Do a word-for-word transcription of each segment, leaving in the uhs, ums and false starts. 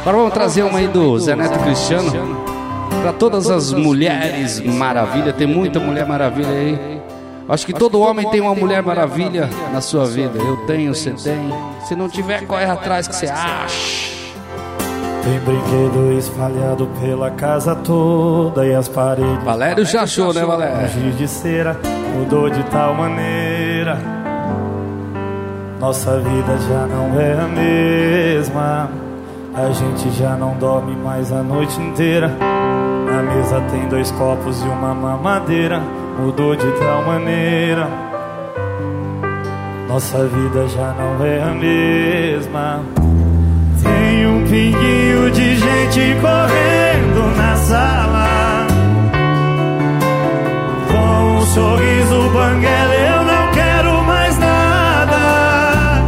Agora vamos trazer uma aí do Zé Neto Cristiano para todas as mulheres maravilha. Tem muita mulher maravilha aí. Acho que todo homem tem uma mulher maravilha na sua vida. Eu tenho, você tem. Se não tiver, corre atrás que você acha. Tem brinquedo espalhado pela casa toda e as paredes. Valério já achou, né, Valério? O giz de cera mudou de tal maneira. Nossa vida já não é a mesma. A gente já não dorme mais a noite inteira. Na mesa tem dois copos e uma mamadeira. Mudou de tal maneira. Nossa vida já não é a mesma. Tem um pinguinho de gente correndo na sala, com um sorriso banguela, eu não quero mais nada.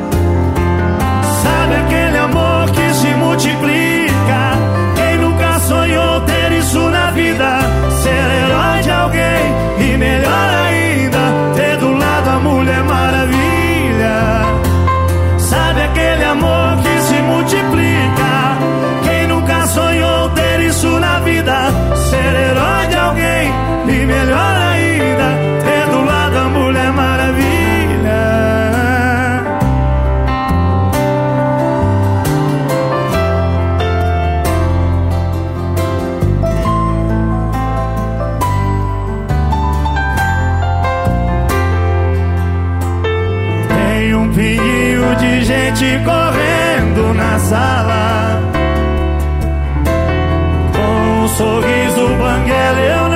Sabe aquele amor que se multiplica? Quem nunca sonhou ter isso na vida? Ser herói de alguém e melhor ainda, ter do lado a Mulher Maravilha. Sabe aquele amor que se multiplica? Quem nunca sonhou ter isso na vida? Ser herói de alguém e melhor ainda, ter do lado a Mulher Maravilha. Tem um pinguinho de gente correndo na sala, com um sorriso banguela, eu